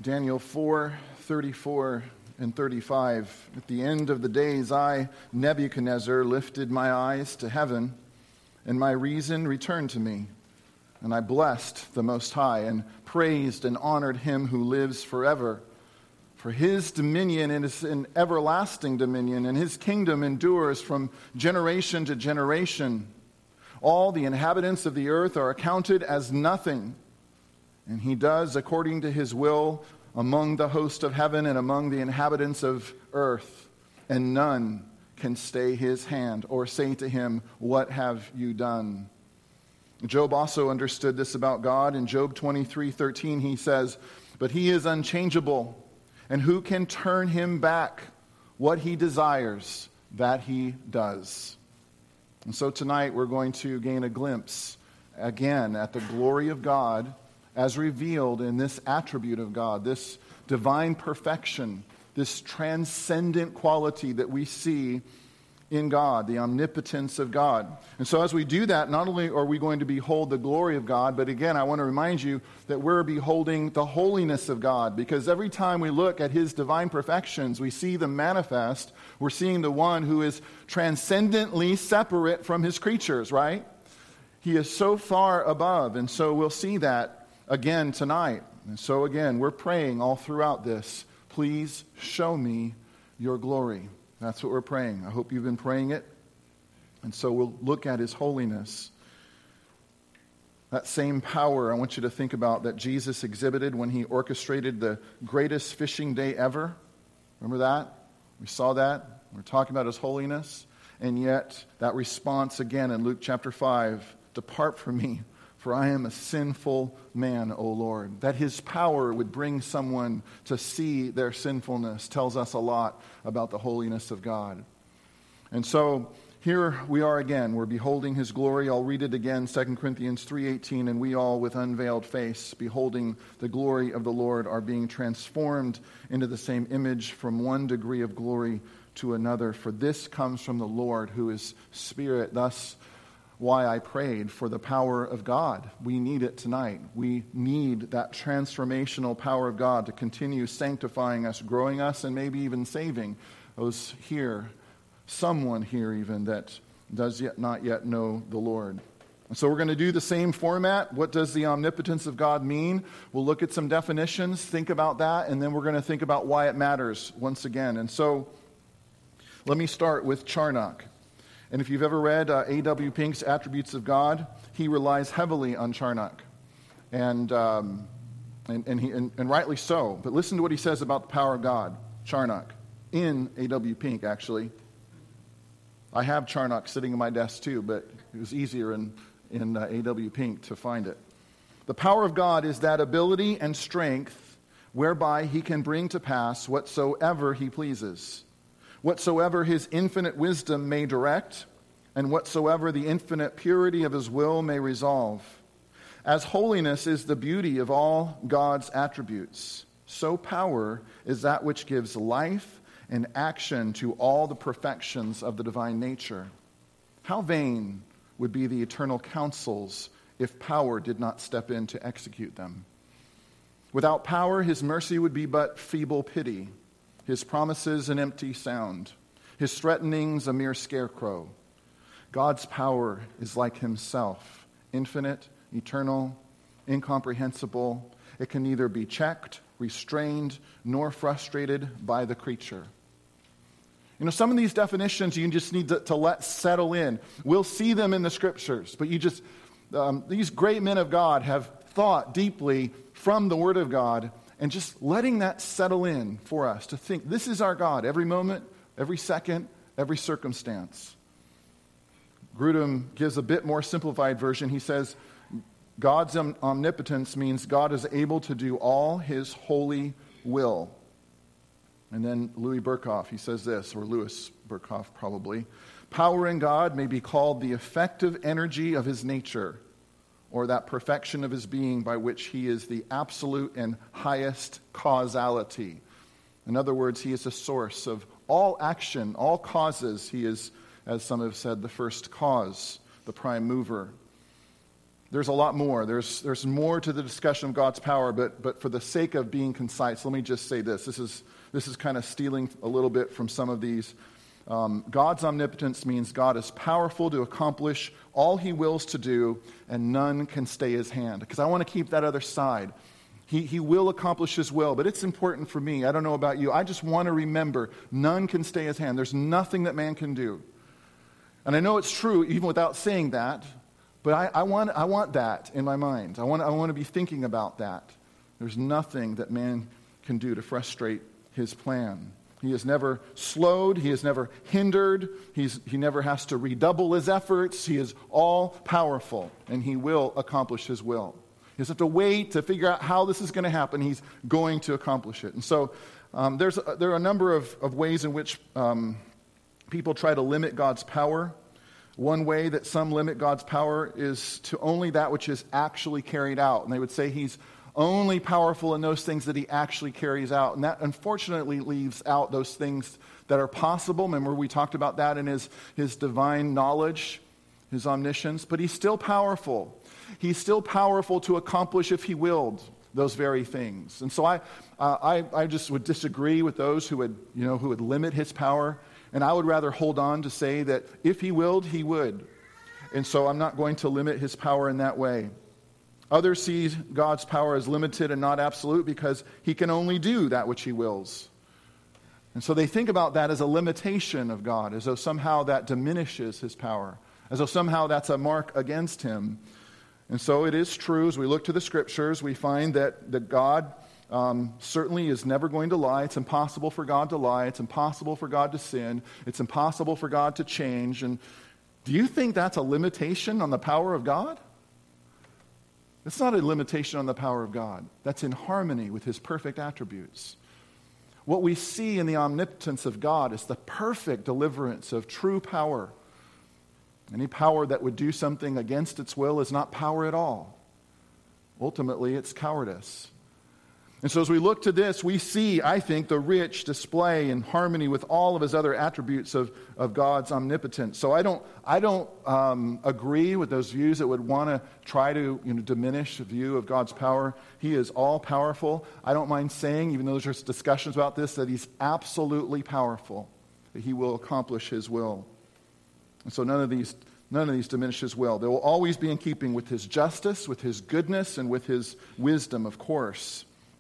Daniel 4:34 and 35. At the end of the days, I, Nebuchadnezzar, lifted my eyes to heaven, and my reason returned to me. And I blessed the Most High, and praised and honored him who lives forever. For his dominion is an everlasting dominion, and his kingdom endures from generation to generation. All the inhabitants of the earth are accounted as nothing, and he does according to his will among the host of heaven and among the inhabitants of earth, and none can stay his hand or say to him, "What have you done?" Job also understood this about God. In Job 23:13, he says, "But he is unchangeable, and who can turn him back? What he desires, that he does." And so tonight we're going to gain a glimpse again at the glory of God as revealed in this attribute of God, this divine perfection, this transcendent quality that we see in God, the omnipotence of God. And so as we do that, not only are we going to behold the glory of God, but again, I want to remind you that we're beholding the holiness of God, because every time we look at his divine perfections, we see them manifest. We're seeing the one who is transcendently separate from his creatures, right? He is so far above, and so we'll see that again tonight. And so again, we're praying all throughout this, please show me your glory. That's what we're praying. I hope you've been praying it. And so we'll look at his holiness. That same power I want you to think about that Jesus exhibited when he orchestrated the greatest fishing day ever. Remember that? We saw that. We're talking about his holiness. And yet that response again in Luke chapter 5, "Depart from me, for I am a sinful man, O Lord." That his power would bring someone to see their sinfulness tells us a lot about the holiness of God. And so here we are again. We're beholding his glory. I'll read it again, 2 Corinthians 3:18. "And we all with unveiled face, beholding the glory of the Lord, are being transformed into the same image from one degree of glory to another. For this comes from the Lord, who is Spirit." Thus, why I prayed for the power of God. We need it tonight. We need that transformational power of God to continue sanctifying us, growing us, and maybe even saving those here, someone here even that does not yet know the Lord. And so we're going to do the same format. What does the omnipotence of God mean? We'll look at some definitions, think about that, and then we're going to think about why it matters once again. And so let me start with Charnock. And if you've ever read A.W. Pink's Attributes of God, he relies heavily on Charnock, and rightly so. But listen to what he says about the power of God, Charnock, in A.W. Pink, actually. I have Charnock sitting in my desk too, but it was easier in A.W. Pink to find it. "The power of God is that ability and strength whereby he can bring to pass whatsoever he pleases, whatsoever his infinite wisdom may direct, and whatsoever the infinite purity of his will may resolve. As holiness is the beauty of all God's attributes, so power is that which gives life and action to all the perfections of the divine nature. How vain would be the eternal counsels if power did not step in to execute them. Without power, his mercy would be but feeble pity, his promises an empty sound, his threatenings a mere scarecrow. God's power is like himself, infinite, eternal, incomprehensible. It can neither be checked, restrained, nor frustrated by the creature." You know, some of these definitions you just need to let settle in. We'll see them in the scriptures, but these great men of God have thought deeply from the Word of God, and just letting that settle in for us to think, this is our God every moment, every second, every circumstance. Grudem gives a bit more simplified version. He says, God's omnipotence means God is able to do all his holy will. And then Louis Berkhoff, he says this, or Louis Berkhoff probably, "Power in God may be called the effective energy of his nature, or that perfection of his being by which he is the absolute and highest causality." In other words, he is the source of all action, all causes. He is, as some have said, the first cause, the prime mover. There's a lot more. There's more to the discussion of God's power, but for the sake of being concise, let me just say this. This is kind of stealing a little bit from some of these. God's omnipotence means God is powerful to accomplish all he wills to do, and none can stay his hand. Because I want to keep that other side. He will accomplish his will, but it's important for me. I don't know about you. I just want to remember, none can stay his hand. There's nothing that man can do. And I know it's true even without saying that, but I want that in my mind. I want to be thinking about that. There's nothing that man can do to frustrate his plan. He is never slowed. He is never hindered. He never has to redouble his efforts. He is all powerful, and he will accomplish his will. He doesn't have to wait to figure out how this is going to happen. He's going to accomplish it. And so there are a number of ways in which people try to limit God's power. One way that some limit God's power is to only that which is actually carried out. And they would say he's only powerful in those things that he actually carries out. And that unfortunately leaves out those things that are possible. Remember, we talked about that in his divine knowledge, his omniscience. But he's still powerful. He's still powerful to accomplish, if he willed, those very things. And so I just would disagree with those who would limit his power. And I would rather hold on to say that if he willed, he would. And so I'm not going to limit his power in that way. Others see God's power as limited and not absolute because he can only do that which he wills. And so they think about that as a limitation of God, as though somehow that diminishes his power, as though somehow that's a mark against him. And so it is true, as we look to the Scriptures, we find that God certainly is never going to lie. It's impossible for God to lie. It's impossible for God to sin. It's impossible for God to change. And do you think that's a limitation on the power of God? It's not a limitation on the power of God. That's in harmony with his perfect attributes. What we see in the omnipotence of God is the perfect deliverance of true power. Any power that would do something against its will is not power at all. Ultimately, it's cowardice. And so as we look to this, we see, I think, the rich display in harmony with all of his other attributes of God's omnipotence. So I don't agree with those views that would want to try to diminish the view of God's power. He is all powerful. I don't mind saying, even though there's discussions about this, that he's absolutely powerful, that he will accomplish his will. And so none of these diminish his will. They will always be in keeping with his justice, with his goodness, and with his wisdom, of course.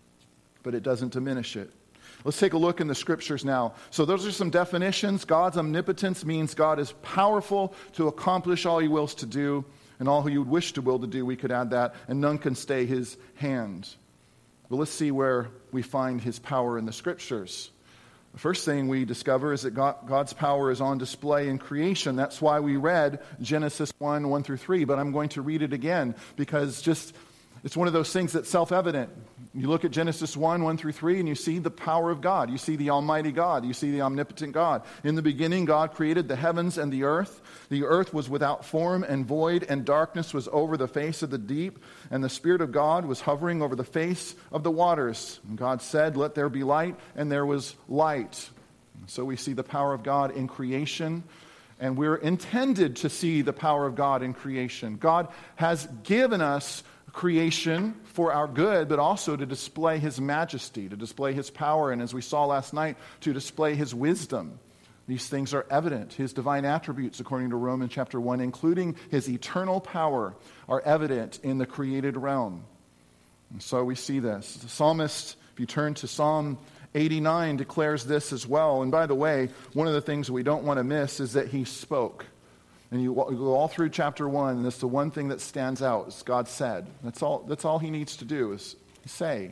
But it doesn't diminish it. Let's take a look in the Scriptures now. So those are some definitions. God's omnipotence means God is powerful to accomplish all he wills to do, and all he would wish to will to do, we could add that, and none can stay his hand. But let's see where we find his power in the Scriptures. The first thing we discover is that God's power is on display in creation. That's why we read Genesis 1 through 3, but I'm going to read it again because it's one of those things that's self-evident. You look at Genesis 1 through 3, and you see the power of God. You see the Almighty God. You see the omnipotent God. In the beginning, God created the heavens and the earth. The earth was without form and void, and darkness was over the face of the deep, and the Spirit of God was hovering over the face of the waters. And God said, "Let there be light," and there was light. So we see the power of God in creation. And we're intended to see the power of God in creation. God has given us creation for our good, but also to display his majesty, to display his power, and as we saw last night, to display his wisdom. These things are evident. His divine attributes, according to Romans chapter 1, including his eternal power, are evident in the created realm. And so we see this. The psalmist, if you turn to Psalm 89, declares this as well. And by the way, one of the things we don't want to miss is that he spoke. And you go all through chapter 1, and that's the one thing that stands out, is God said. That's all he needs to do is say.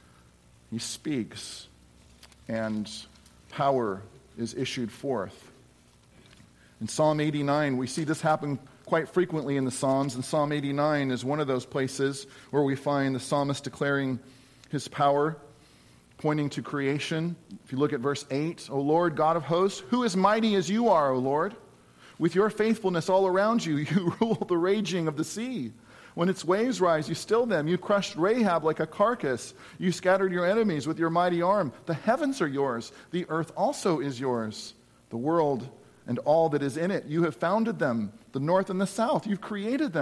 He speaks, and power is issued forth. In Psalm 89, we see this happen quite frequently in the Psalms, and Psalm 89 is one of those places where we find the psalmist declaring his power, pointing to creation. If you look at verse 8, "O Lord, God of hosts, who is mighty as you are, O Lord? With your faithfulness all around you, you rule the raging of the sea. When its waves rise, you still them. You crushed Rahab like a carcass. You scattered your enemies with your mighty arm. The heavens are yours. The earth also is yours. The world and all that is in it. You have founded them, the north and the south. You've created them.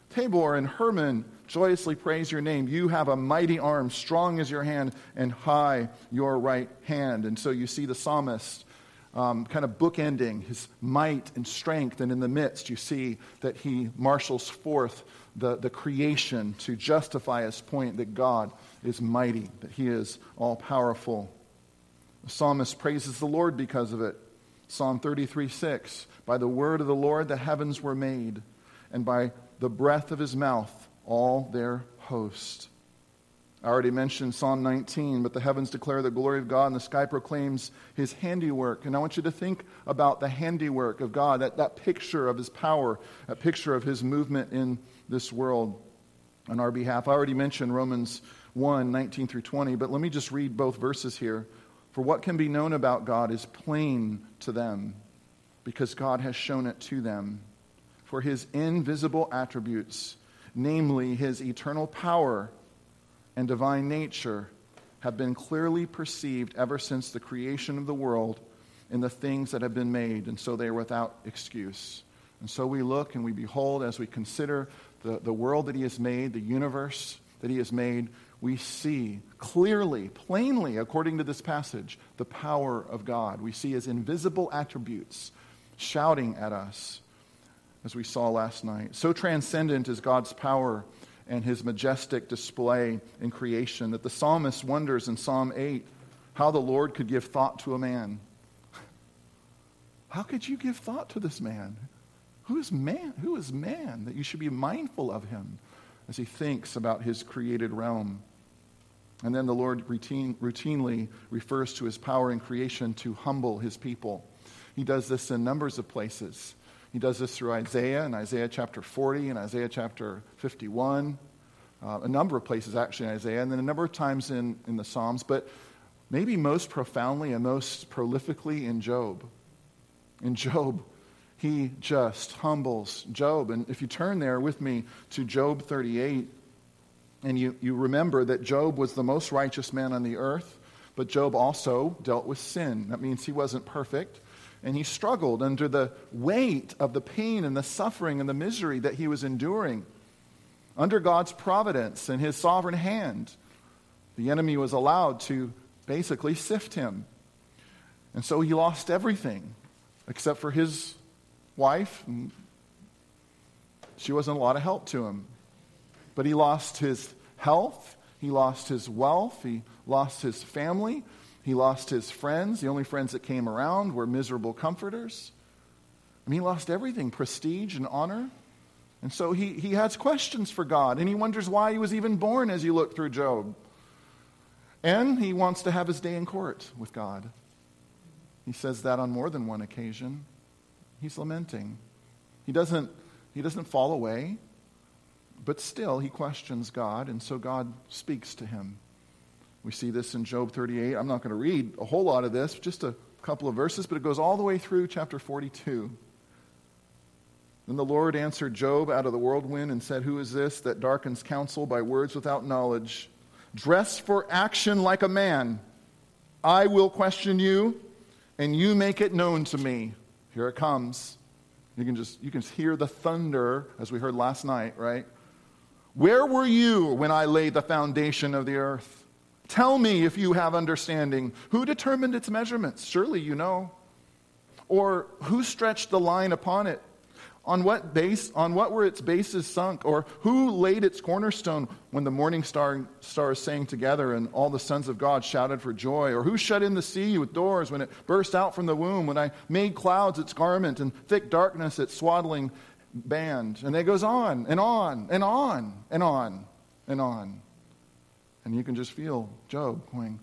Tabor and Hermon joyously praise your name. You have a mighty arm, strong is your hand, and high your right hand. And so you see the psalmist kind of bookending his might and strength, and in the midst you see that he marshals forth the creation to justify his point that God is mighty, that he is all-powerful. The psalmist praises the Lord because of it. Psalm 33:6, by the word of the Lord the heavens were made, and by the breath of his mouth all their host. I already mentioned Psalm 19, but the heavens declare the glory of God and the sky proclaims his handiwork. And I want you to think about the handiwork of God, that picture of his power, that picture of his movement in this world on our behalf. I already mentioned Romans 1:19 through 20, but let me just read both verses here. For what can be known about God is plain to them, because God has shown it to them. For his invisible attributes, namely his eternal power and divine nature, have been clearly perceived ever since the creation of the world in the things that have been made, and so they are without excuse. And so we look and we behold, as we consider the world that he has made, the universe that he has made, we see clearly, plainly, according to this passage, the power of God. We see his invisible attributes shouting at us, as we saw last night. So transcendent is God's power and his majestic display in creation that the psalmist wonders in Psalm 8 how the Lord could give thought to a man. How could you give thought to this man? Who is man? Who is man that you should be mindful of him as he thinks about his created realm? And then the Lord routinely refers to his power in creation to humble his people. He does this in numbers of places. He does this through Isaiah, in Isaiah chapter 40 and Isaiah chapter 51. A number of places actually in Isaiah, and then a number of times in the Psalms, but maybe most profoundly and most prolifically in Job. In Job, he just humbles Job. And if you turn there with me to Job 38, and you remember that Job was the most righteous man on the earth, but Job also dealt with sin. That means he wasn't perfect. And he struggled under the weight of the pain and the suffering and the misery that he was enduring. Under God's providence and his sovereign hand, the enemy was allowed to basically sift him. And so he lost everything except for his wife. And she wasn't a lot of help to him. But he lost his health, he lost his wealth, he lost his family, he lost his friends. The only friends that came around were miserable comforters. I mean, he lost everything, prestige and honor. And so he has questions for God, and he wonders why he was even born as you look through Job. And he wants to have his day in court with God. He says that on more than one occasion. He's lamenting. He doesn't fall away, but still he questions God, and so God speaks to him. We see this in Job 38. I'm not going to read a whole lot of this, just a couple of verses, but it goes all the way through chapter 42. Then the Lord answered Job out of the whirlwind and said, "Who is this that darkens counsel by words without knowledge? Dress for action like a man. I will question you, and you make it known to me." Here it comes. You can hear the thunder, as we heard last night, right? "Where were you when I laid the foundation of the earth? Tell me if you have understanding. Who determined its measurements? Surely you know. Or who stretched the line upon it? On what were its bases sunk? Or who laid its cornerstone when the morning stars sang together and all the sons of God shouted for joy? Or who shut in the sea with doors when it burst out from the womb? When I made clouds its garment and thick darkness its swaddling band?" And it goes on and on and on and on and on. And you can just feel Job going,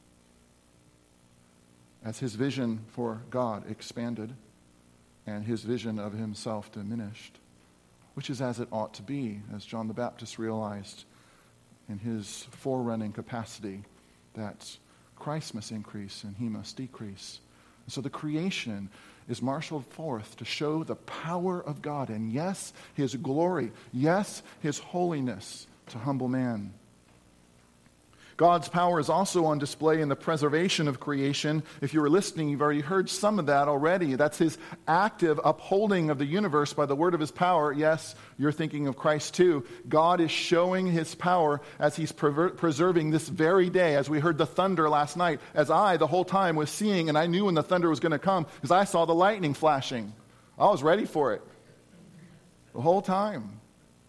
as his vision for God expanded and his vision of himself diminished, which is as it ought to be, as John the Baptist realized in his forerunning capacity, that Christ must increase and he must decrease. And so the creation is marshaled forth to show the power of God, and yes, his glory, yes, his holiness to humble man. God's power is also on display in the preservation of creation. If you were listening, you've already heard some of that already. That's his active upholding of the universe by the word of his power. Yes, you're thinking of Christ too. God is showing his power as he's preserving this very day. As we heard the thunder last night, as I the whole time was seeing, and I knew when the thunder was going to come because I saw the lightning flashing. I was ready for it the whole time.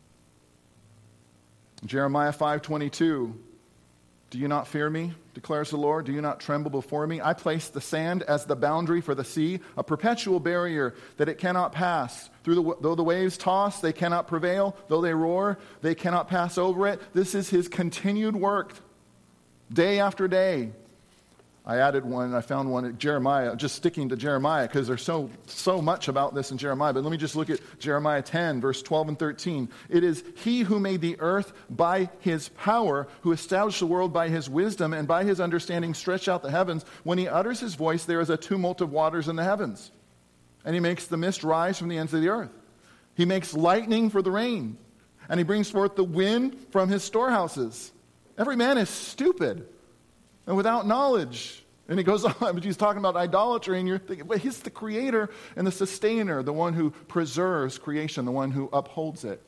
Jeremiah 5:22. Do you not fear me, declares the Lord? Do you not tremble before me? I place the sand as the boundary for the sea, a perpetual barrier that it cannot pass. Though the waves toss, they cannot prevail. Though they roar, they cannot pass over it. This is his continued work, day after day. I added one, I found one at Jeremiah, just sticking to Jeremiah because there's so much about this in Jeremiah. But let me just look at Jeremiah 10, verse 12 and 13. It is he who made the earth by his power, who established the world by his wisdom, and by his understanding stretched out the heavens. When he utters his voice, there is a tumult of waters in the heavens. And he makes the mist rise from the ends of the earth. He makes lightning for the rain. And he brings forth the wind from his storehouses. Every man is stupid and without knowledge. And he goes on, but he's talking about idolatry, and you're thinking, but he's the creator and the sustainer, the one who preserves creation, the one who upholds it.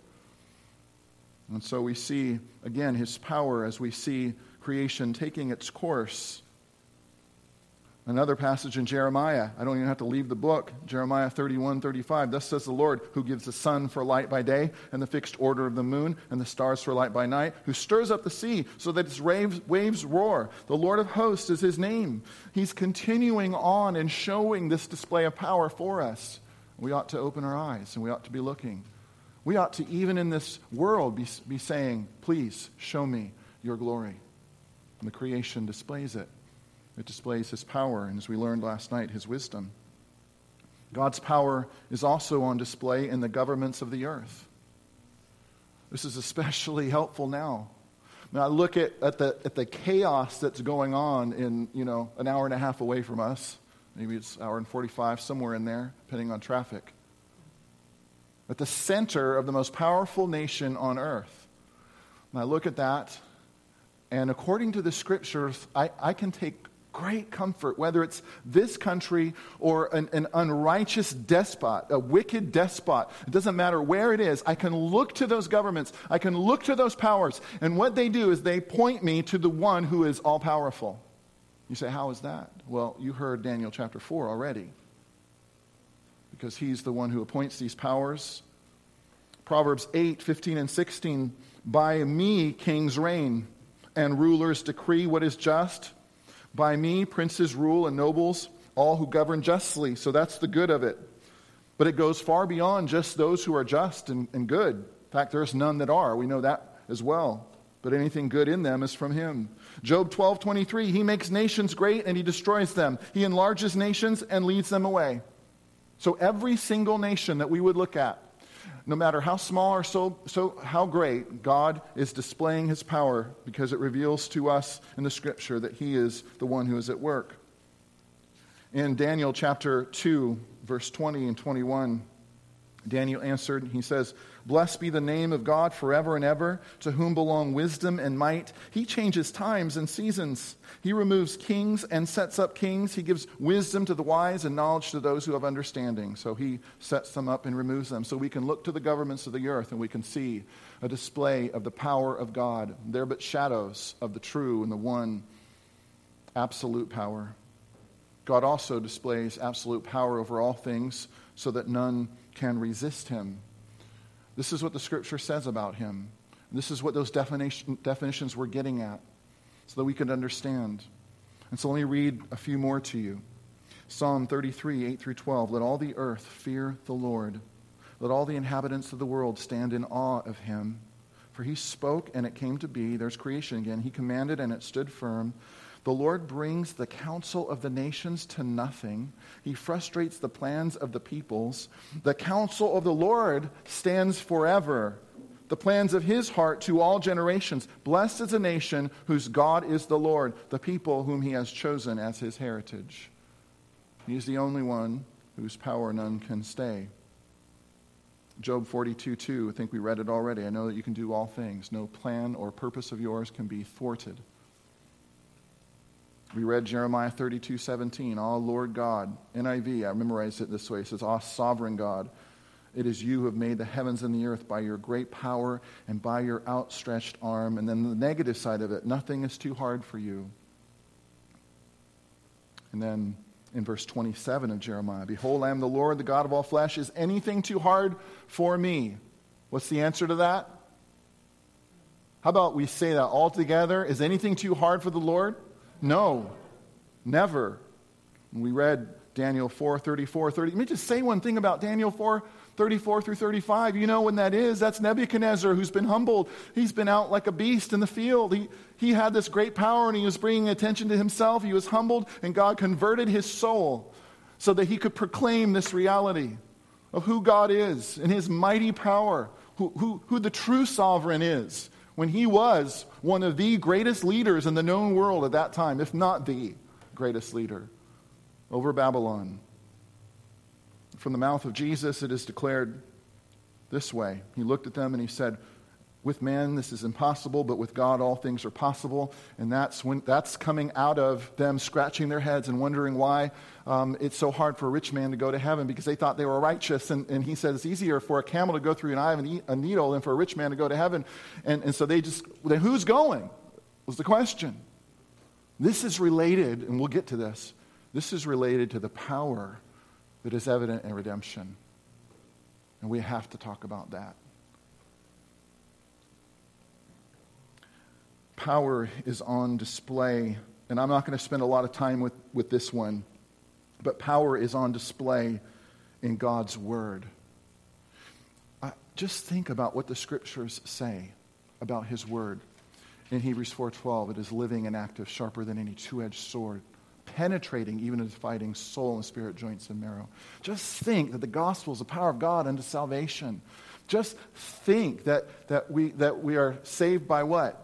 And so we see, again, his power as we see creation taking its course. Another passage in Jeremiah, I don't even have to leave the book, Jeremiah 31:35. Thus says the Lord, who gives the sun for light by day, and the fixed order of the moon, and the stars for light by night, who stirs up the sea so that its waves roar. The Lord of hosts is his name. He's continuing on and showing this display of power for us. We ought to open our eyes, and we ought to be looking. We ought to, even in this world, be saying, please show me your glory. And the creation displays it. It displays his power, and as we learned last night, his wisdom. God's power is also on display in the governments of the earth. This is especially helpful now. Now I look at the chaos that's going on in, an hour and a half away from us. Maybe it's an hour and 45, somewhere in there, depending on traffic. At the center of the most powerful nation on earth. And I look at that, and according to the scriptures, I can take great comfort, whether it's this country or an unrighteous despot, a wicked despot. It doesn't matter where it is. I can look to those governments. I can look to those powers. And what they do is they point me to the one who is all-powerful. You say, how is that? Well, you heard Daniel chapter 4 already. Because he's the one who appoints these powers. Proverbs 8:15 and 16. By me kings reign, and rulers decree what is just. By me, princes rule and nobles, all who govern justly. So that's the good of it. But it goes far beyond just those who are just and good. In fact, there's none that are. We know that as well. But anything good in them is from him. Job 12:23, he makes nations great and he destroys them. He enlarges nations and leads them away. So every single nation that we would look at, no matter how small or so how great, God is displaying his power because it reveals to us in the scripture that he is the one who is at work. In Daniel chapter 2, verse 20 and 21, Daniel answered, he says, blessed be the name of God forever and ever, to whom belong wisdom and might. He changes times and seasons. He removes kings and sets up kings. He gives wisdom to the wise and knowledge to those who have understanding. So he sets them up and removes them. So we can look to the governments of the earth and we can see a display of the power of God. They're but shadows of the true and the one absolute power. God also displays absolute power over all things so that none can resist him. This is what the scripture says about him. This is what those definitions we're getting at so that we can understand. And so let me read a few more to you. Psalm 33, 8 through 12. Let all the earth fear the Lord. Let all the inhabitants of the world stand in awe of him. For he spoke and it came to be. There's creation again. He commanded and it stood firm. The Lord brings the counsel of the nations to nothing. He frustrates the plans of the peoples. The counsel of the Lord stands forever. The plans of his heart to all generations. Blessed is a nation whose God is the Lord, the people whom he has chosen as his heritage. He is the only one whose power none can stay. Job 42:2, I think we read it already. I know that you can do all things. No plan or purpose of yours can be thwarted. We read Jeremiah 32:17. "Ah, Lord God," NIV, I memorized it this way. It says, "Ah, sovereign God, it is you who have made the heavens and the earth by your great power and by your outstretched arm." And then the negative side of it, "Nothing is too hard for you." And then in verse 27 of Jeremiah, "Behold, I am the Lord, the God of all flesh. Is anything too hard for me?" What's the answer to that? How about we say that all together? Is anything too hard for the Lord? No, never. We read Daniel 4:34-30. Let me just say one thing about Daniel 4:34-35. You know when that is? That's Nebuchadnezzar, who's been humbled. He's been out like a beast in the field. He had this great power, and he was bringing attention to himself. He was humbled, and God converted his soul so that he could proclaim this reality of who God is and his mighty power, who the true sovereign is, when he was one of the greatest leaders in the known world at that time, if not the greatest leader, over Babylon. From the mouth of Jesus, it is declared this way. He looked at them and he said, "With man this is impossible, but with God all things are possible." And that's coming out of them scratching their heads and wondering why it's so hard for a rich man to go to heaven, because they thought they were righteous. And he said it's easier for a camel to go through an eye of a needle than for a rich man to go to heaven. And so then who's going was the question. This is related, and we'll get to this, this is related to the power that is evident in redemption. And we have to talk about that. Power is on display, and I'm not going to spend a lot of time with this one, but power is on display in God's Word. Just think about what the Scriptures say about His Word. In Hebrews 4:12, it is living and active, sharper than any two-edged sword, penetrating even into dividing soul and spirit, joints and marrow. Just think that the gospel is the power of God unto salvation. Just think that we are saved by what?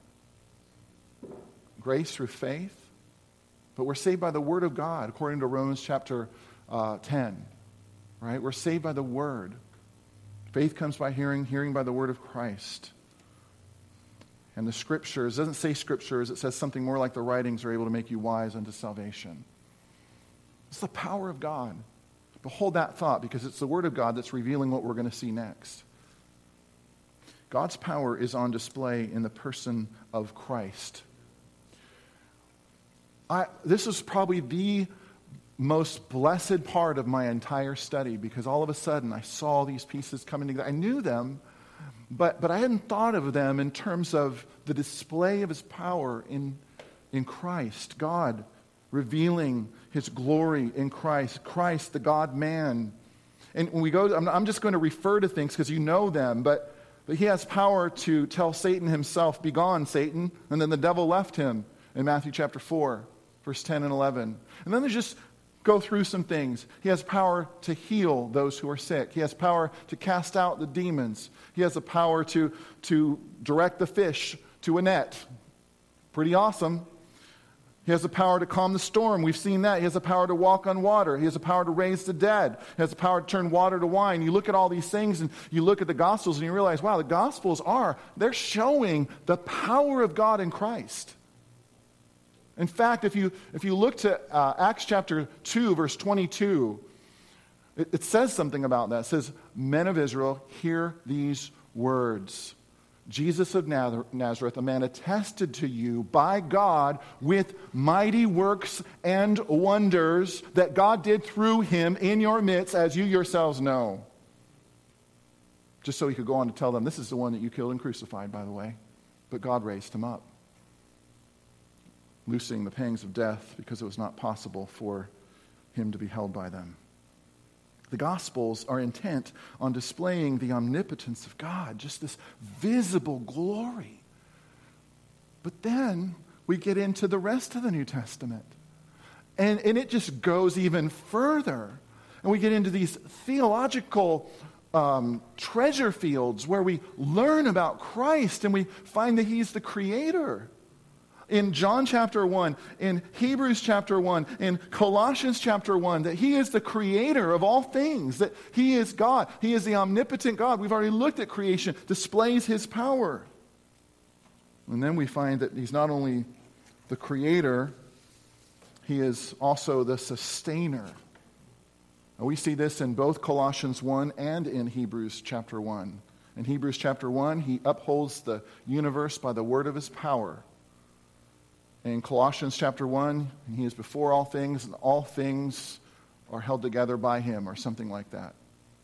Grace through faith. But we're saved by the Word of God, according to Romans chapter 10. Right? We're saved by the Word. Faith comes by hearing, hearing by the Word of Christ. And the Scriptures, it doesn't say Scriptures, it says something more like the writings are able to make you wise unto salvation. It's the power of God. But hold that thought, because it's the Word of God that's revealing what we're going to see next. God's power is on display in the person of Christ. This is probably the most blessed part of my entire study, because all of a sudden I saw these pieces coming together. I knew them, but I hadn't thought of them in terms of the display of His power in Christ. God revealing His glory in Christ. Christ, the God-man. And when we go, I'm just going to refer to things because you know them, but He has power to tell Satan himself, "Be gone, Satan." And then the devil left him in Matthew chapter 4, verse 10 and 11. And then there's just go through some things. He has power to heal those who are sick. He has power to cast out the demons. He has the power to direct the fish to a net. Pretty awesome. He has the power to calm the storm. We've seen that. He has the power to walk on water. He has the power to raise the dead. He has the power to turn water to wine. You look at all these things and you look at the Gospels and you realize, wow, the Gospels they're showing the power of God in Christ. In fact, if you look to Acts chapter 2, verse 22, it says something about that. It says, "Men of Israel, hear these words. Jesus of Nazareth, a man attested to you by God with mighty works and wonders that God did through him in your midst, as you yourselves know." Just so he could go on to tell them, this is the one that you killed and crucified, by the way. But God raised him up, loosing the pangs of death because it was not possible for him to be held by them. The Gospels are intent on displaying the omnipotence of God, just this visible glory. But then we get into the rest of the New Testament, and it just goes even further. And we get into these theological treasure fields where we learn about Christ and we find that He's the Creator. In John chapter 1, in Hebrews chapter 1, in Colossians chapter 1, that He is the Creator of all things, that He is God. He is the omnipotent God. We've already looked at creation, displays His power. And then we find that He's not only the Creator, He is also the sustainer. And we see this in both Colossians 1 and in Hebrews chapter 1. In Hebrews chapter 1, he upholds the universe by the word of his power. In Colossians chapter 1, he is before all things, and all things are held together by him, or something like that.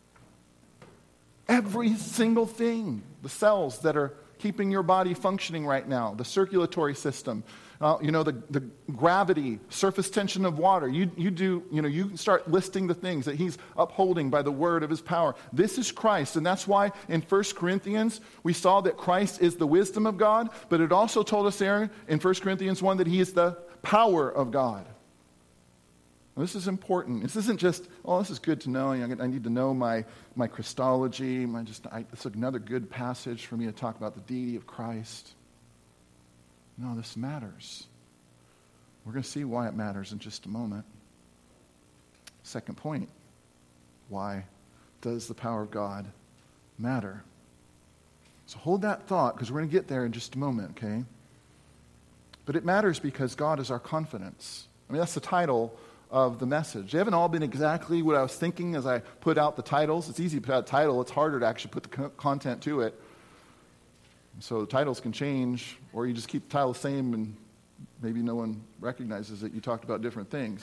Every single thing, the cells that are keeping your body functioning right now, the circulatory system, the gravity, surface tension of water. You start listing the things that he's upholding by the word of his power. This is Christ, and that's why in 1 Corinthians we saw that Christ is the wisdom of God, but it also told us there in 1 Corinthians 1 that he is the power of God. Now, this is important. This isn't just, this is good to know. I need to know my Christology. This is another good passage for me to talk about the deity of Christ. No, this matters. We're going to see why it matters in just a moment. Second point, why does the power of God matter? So hold that thought, because we're going to get there in just a moment, okay? But it matters because God is our confidence. That's the title of the message. They haven't all been exactly what I was thinking as I put out the titles. It's easy to put out a title. It's harder to actually put the content to it. So the titles can change, or you just keep the title the same and maybe no one recognizes that you talked about different things.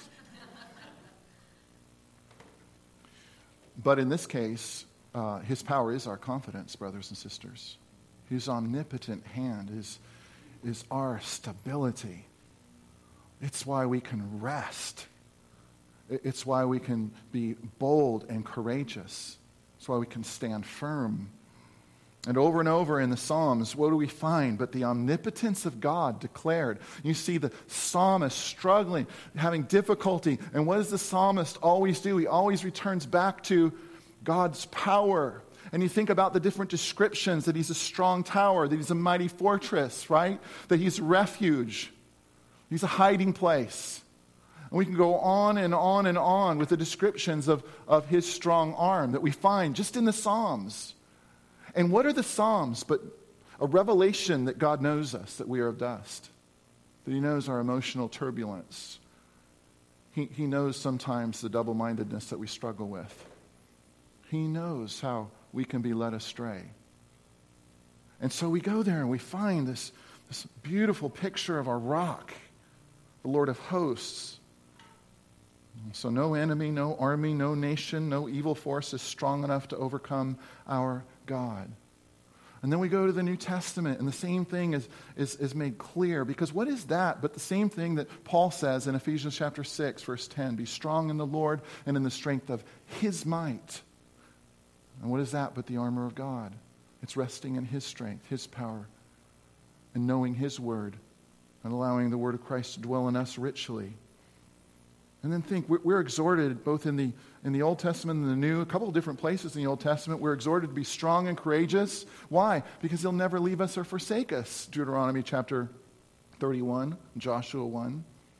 But in this case, his power is our confidence, brothers and sisters. His omnipotent hand is our stability. It's why we can rest. It's why we can be bold and courageous. It's why we can stand firm. And over in the Psalms, what do we find but the omnipotence of God declared? You see the psalmist struggling, having difficulty. And what does the psalmist always do? He always returns back to God's power. And you think about the different descriptions, that he's a strong tower, that he's a mighty fortress, right? That he's refuge. He's a hiding place. And we can go on and on and on with the descriptions of his strong arm that we find just in the Psalms. And what are the Psalms but a revelation that God knows us, that we are of dust, that he knows our emotional turbulence. He knows sometimes the double-mindedness that we struggle with. He knows how we can be led astray. And so we go there and we find this beautiful picture of our rock, the Lord of hosts. So no enemy, no army, no nation, no evil force is strong enough to overcome our God. And then we go to the New Testament, and the same thing is made clear. Because what is that but the same thing that Paul says in Ephesians chapter 6, verse 10, be strong in the Lord and in the strength of his might. And what is that but the armor of God? It's resting in his strength, his power, and knowing his word, and allowing the word of Christ to dwell in us richly. And then think, we're exhorted both in the Old Testament and the New, a couple of different places in the Old Testament, we're exhorted to be strong and courageous. Why? Because he'll never leave us or forsake us. Deuteronomy chapter 31, Joshua 1.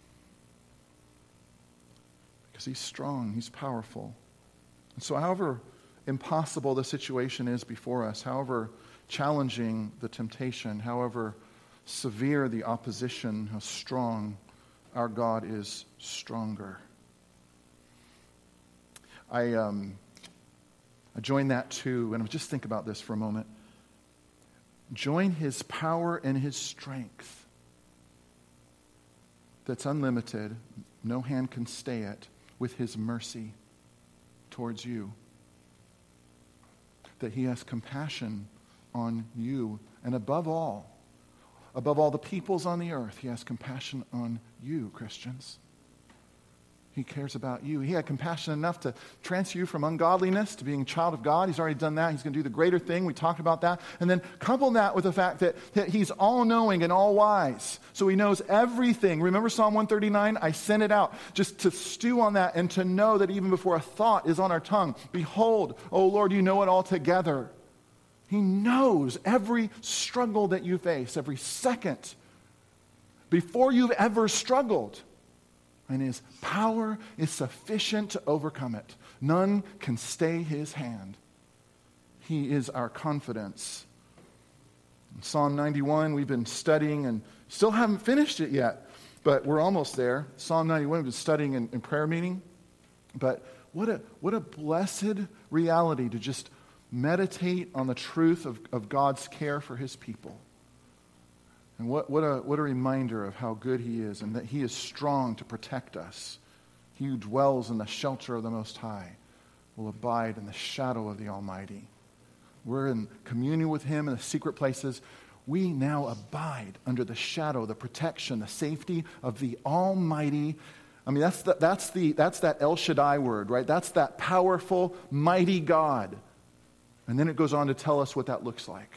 Because he's strong, he's powerful. And so however impossible the situation is before us, however challenging the temptation, however severe the opposition, how strong, our God is stronger. I join that too, and just think about this for a moment. Join his power and his strength that's unlimited, no hand can stay it, with his mercy towards you. That he has compassion on you, and above all the peoples on the earth, he has compassion on you, Christians. He cares about you. He had compassion enough to transfer you from ungodliness to being a child of God. He's already done that. He's going to do the greater thing. We talked about that. And then couple that with the fact that he's all-knowing and all-wise. So he knows everything. Remember Psalm 139? I sent it out just to stew on that and to know that even before a thought is on our tongue, behold, O Lord, you know it all together. He knows every struggle that you face, every second, before you've ever struggled. And his power is sufficient to overcome it. None can stay his hand. He is our confidence. In Psalm 91, we've been studying and still haven't finished it yet. But we're almost there. Psalm 91, we've been studying in prayer meeting. But what a blessed reality to just meditate on the truth of God's care for his people. And what a reminder of how good he is and that he is strong to protect us. He who dwells in the shelter of the Most High will abide in the shadow of the Almighty. We're in communion with him in the secret places. We now abide under the shadow, the protection, the safety of the Almighty. I mean, that's that El Shaddai word, right? That's that powerful, mighty God. And then it goes on to tell us what that looks like.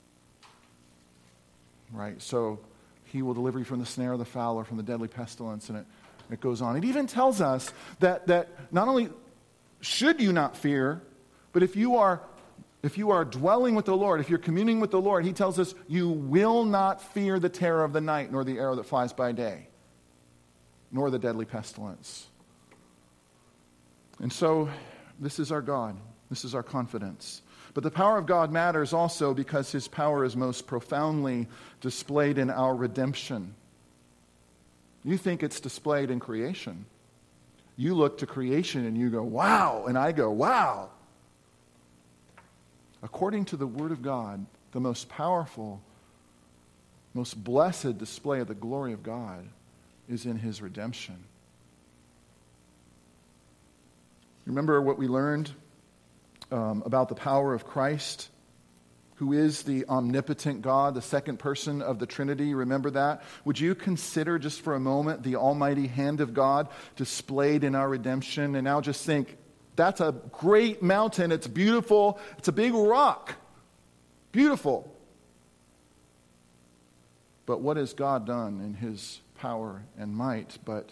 Right? So he will deliver you from the snare of the fowler, from the deadly pestilence, and it goes on. It even tells us that not only should you not fear, but if you are dwelling with the Lord, if you're communing with the Lord, he tells us you will not fear the terror of the night, nor the arrow that flies by day, nor the deadly pestilence. And so this is our God. This is our confidence. But the power of God matters also because his power is most profoundly displayed in our redemption. You think it's displayed in creation. You look to creation and you go, wow, and I go, wow. According to the Word of God, the most powerful, most blessed display of the glory of God is in his redemption. Remember what we learned about the power of Christ, who is the omnipotent God, the second person of the Trinity. Remember that? Would you consider just for a moment the almighty hand of God displayed in our redemption? And now just think, that's a great mountain. It's beautiful. It's a big rock. Beautiful. But what has God done in his power and might? But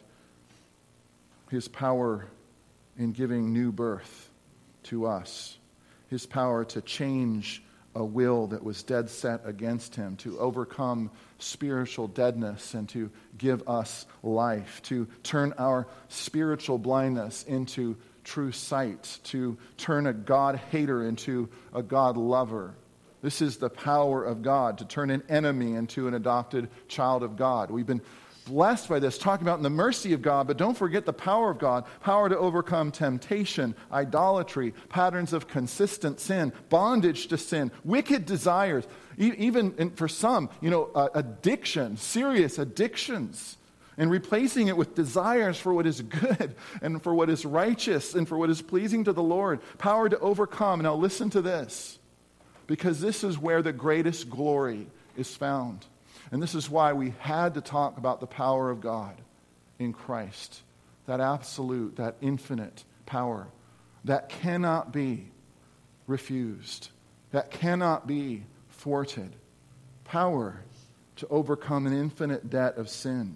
his power in giving new birth to us. His power to change a will that was dead set against him, to overcome spiritual deadness and to give us life, to turn our spiritual blindness into true sight, to turn a God hater into a God lover. This is the power of God, to turn an enemy into an adopted child of God. We've been blessed by this, talking about the mercy of God, but don't forget the power of God, power to overcome temptation, idolatry, patterns of consistent sin, bondage to sin, wicked desires, even for some, addiction, serious addictions, and replacing it with desires for what is good and for what is righteous and for what is pleasing to the Lord. Power to overcome. Now listen to this, because this is where the greatest glory is found. And this is why we had to talk about the power of God in Christ. That absolute, that infinite power that cannot be refused, that cannot be thwarted. Power to overcome an infinite debt of sin,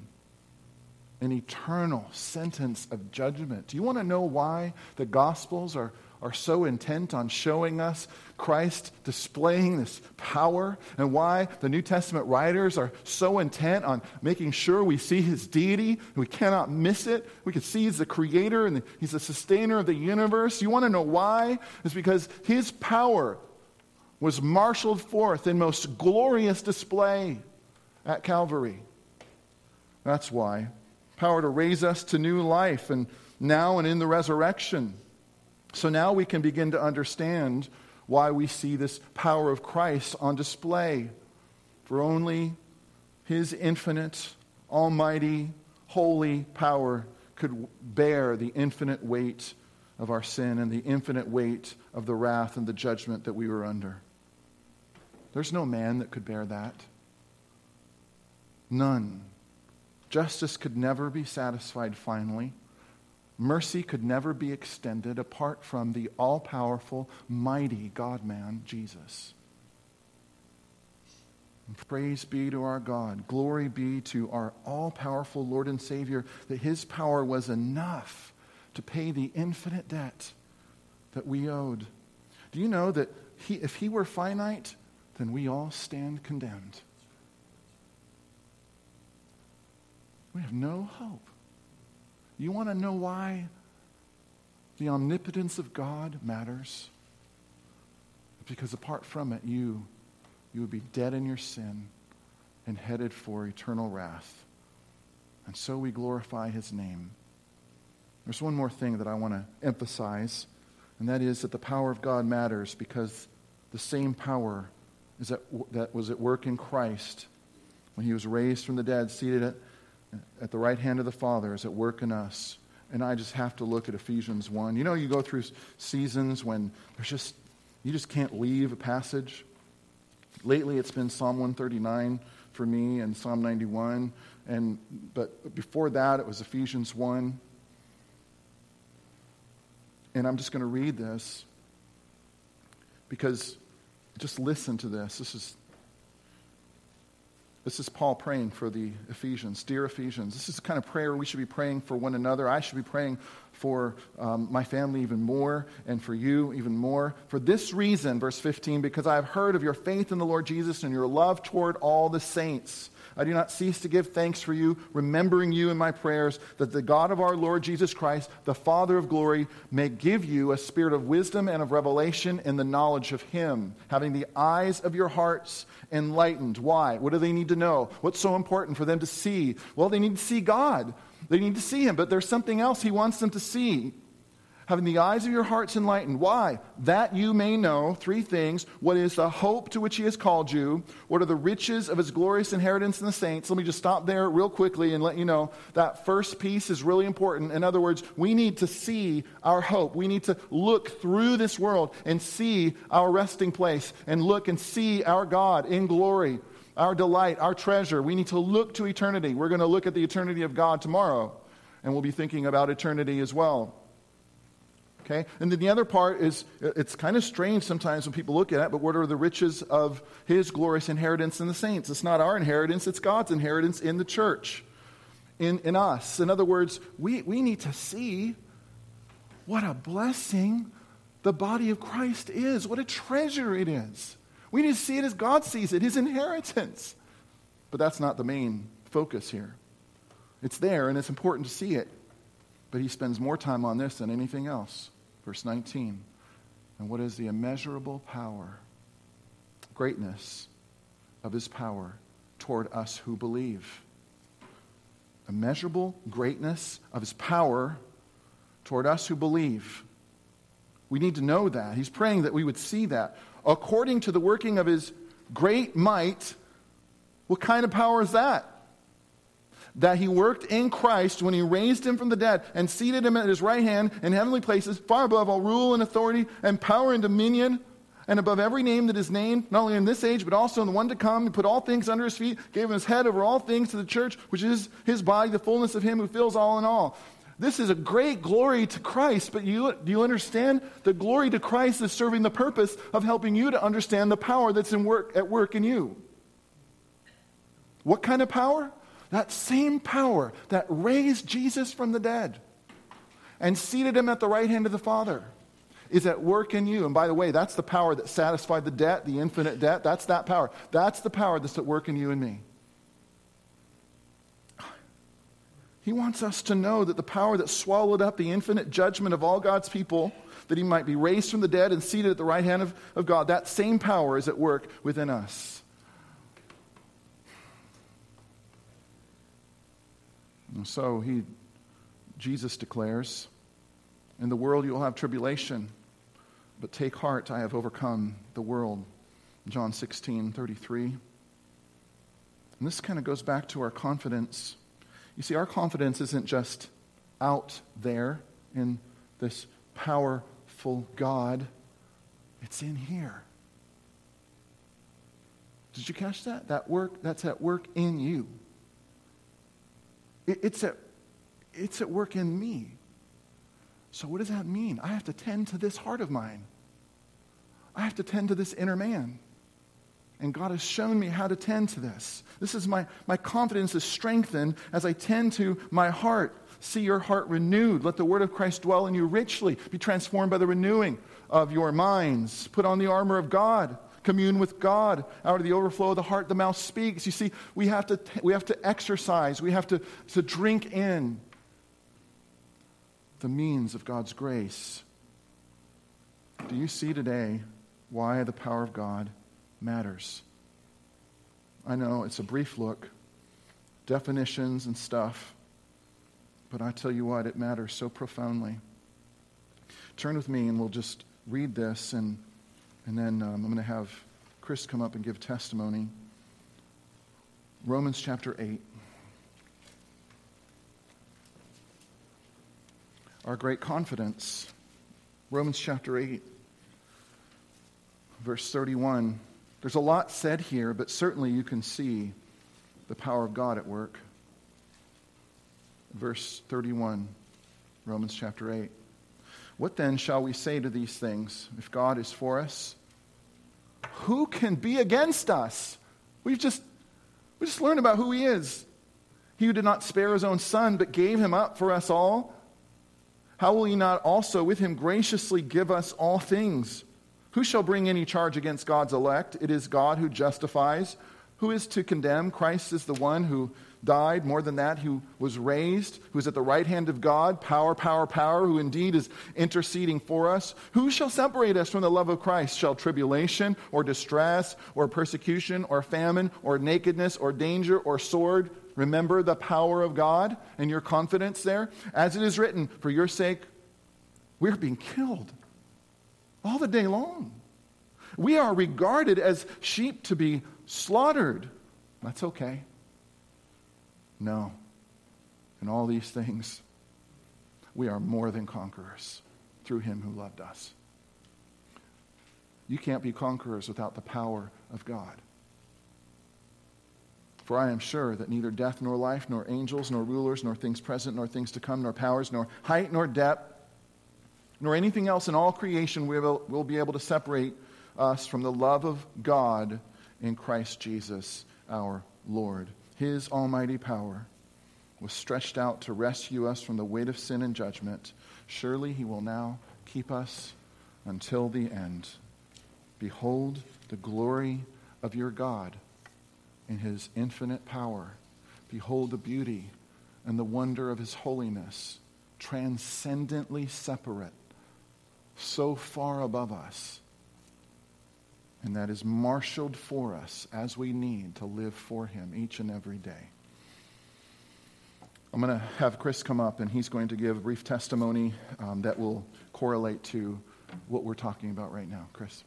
an eternal sentence of judgment. Do you want to know why the Gospels are so intent on showing us Christ displaying this power, and why the New Testament writers are so intent on making sure we see his deity and we cannot miss it? We can see he's the creator and he's the sustainer of the universe. You want to know why? It's because his power was marshaled forth in most glorious display at Calvary. That's why. Power to raise us to new life, and now and in the resurrection. So now we can begin to understand why we see this power of Christ on display. For only his infinite, almighty, holy power could bear the infinite weight of our sin and the infinite weight of the wrath and the judgment that we were under. There's no man that could bear that. None. Justice could never be satisfied finally. Mercy could never be extended apart from the all-powerful, mighty God-man, Jesus. And praise be to our God. Glory be to our all-powerful Lord and Savior, that his power was enough to pay the infinite debt that we owed. Do you know that if he were finite, then we all stand condemned? We have no hope. You want to know why the omnipotence of God matters? Because apart from it, you would be dead in your sin and headed for eternal wrath. And And so we glorify his name. There's one more thing that I want to emphasize, and that is that the power of God matters because the same power that was at work in Christ when he was raised from the dead, seated at the right hand of the Father, is at work in us. And I just have to look at Ephesians 1. You know, you go through seasons when you just can't leave a passage. Lately, it's been Psalm 139 for me and Psalm 91. But before that, it was Ephesians 1. And I'm just going to read this because just listen to this. This is Paul praying for the Ephesians. Dear Ephesians, this is the kind of prayer we should be praying for one another. I should be praying for my family even more, and for you even more. For this reason, verse 15, because I have heard of your faith in the Lord Jesus and your love toward all the saints. I do not cease to give thanks for you, remembering you in my prayers, that the God of our Lord Jesus Christ, the Father of glory, may give you a spirit of wisdom and of revelation in the knowledge of him, having the eyes of your hearts enlightened. Why? What do they need to know? What's so important for them to see? Well, they need to see God. They need to see him, but there's something else he wants them to see. Having the eyes of your hearts enlightened. Why? That you may know three things. What is the hope to which he has called you? What are the riches of his glorious inheritance in the saints? Let me just stop there real quickly and let you know that first piece is really important. In other words, we need to see our hope. We need to look through this world and see our resting place and look and see our God in glory, our delight, our treasure. We need to look to eternity. We're going to look at the eternity of God tomorrow, and we'll be thinking about eternity as well. Okay? And then the other part is, it's kind of strange sometimes when people look at it, but what are the riches of his glorious inheritance in the saints? It's not our inheritance, it's God's inheritance in the church, in us. In other words, we need to see what a blessing the body of Christ is, what a treasure it is. We need to see it as God sees it, his inheritance. But that's not the main focus here. It's there, and it's important to see it. But he spends more time on this than anything else. Verse 19. And what is the immeasurable power, greatness of his power toward us who believe? Immeasurable greatness of his power toward us who believe. We need to know that. He's praying that we would see that. According to the working of his great might, what kind of power is that? That he worked in Christ when he raised him from the dead and seated him at his right hand in heavenly places, far above all rule and authority and power and dominion, and above every name that is named, not only in this age, but also in the one to come. He put all things under his feet, gave him his head over all things to the church, which is his body, the fullness of him who fills all in all. This is a great glory to Christ, but do you understand? The glory to Christ is serving the purpose of helping you to understand the power that's at work in you. What kind of power? That same power that raised Jesus from the dead and seated him at the right hand of the Father is at work in you. And by the way, that's the power that satisfied the debt, the infinite debt. That's that power. That's the power that's at work in you and me. He wants us to know that the power that swallowed up the infinite judgment of all God's people, that he might be raised from the dead and seated at the right hand of God, that same power is at work within us. And so Jesus declares, in the world you will have tribulation, but take heart, I have overcome the world. John 16:33. And this kind of goes back to our confidence. You see, our confidence isn't just out there in this powerful God. It's in here. Did you catch that? That's at work in you. It's at work in me. So what does that mean? I have to tend to this heart of mine. I have to tend to this inner man. And God has shown me how to tend to this. This is my confidence is strengthened as I tend to my heart. See your heart renewed. Let the word of Christ dwell in you richly. Be transformed by the renewing of your minds. Put on the armor of God. Commune with God. Out of the overflow of the heart, the mouth speaks. You see, we have to exercise. We have to drink in the means of God's grace. Do you see today why the power of God matters? I know it's a brief look, definitions and stuff, But I tell you what, it matters so profoundly. Turn with me and we'll just read this, and then I'm going to have Chris come up and give testimony. Romans chapter 8. Our great confidence. Romans chapter 8, verse 31. There's a lot said here, but certainly you can see the power of God at work. Verse 31, Romans chapter 8. What then shall we say to these things? If God is for us, who can be against us? We just learned about who he is. He who did not spare his own son, but gave him up for us all. How will he not also with him graciously give us all things? Who shall bring any charge against God's elect? It is God who justifies. Who is to condemn? Christ is the one who died, more than that, who was raised, who is at the right hand of God, power, who indeed is interceding for us. Who shall separate us from the love of Christ? Shall tribulation, or distress, or persecution, or famine, or nakedness, or danger, or sword? Remember the power of God and your confidence there. As it is written, for your sake, we're being killed all the day long. We are regarded as sheep to be slaughtered. That's okay. No. In all these things, we are more than conquerors through him who loved us. You can't be conquerors without the power of God. For I am sure that neither death nor life, nor angels, nor rulers, nor things present, nor things to come, nor powers, nor height, nor depth, nor anything else in all creation will be able to separate us from the love of God in Christ Jesus our Lord. His almighty power was stretched out to rescue us from the weight of sin and judgment. Surely he will now keep us until the end. Behold the glory of your God in his infinite power. Behold the beauty and the wonder of his holiness, transcendently separate, so far above us, and that is marshaled for us as we need to live for him each and every day. I'm going to have Chris come up, and he's going to give a brief testimony that will correlate to what we're talking about right now. Chris.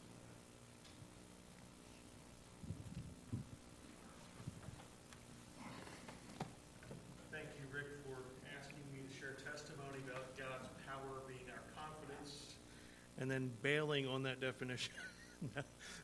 Thank you, Rick, for asking me to share testimony about God's power being our confidence and then bailing on that definition.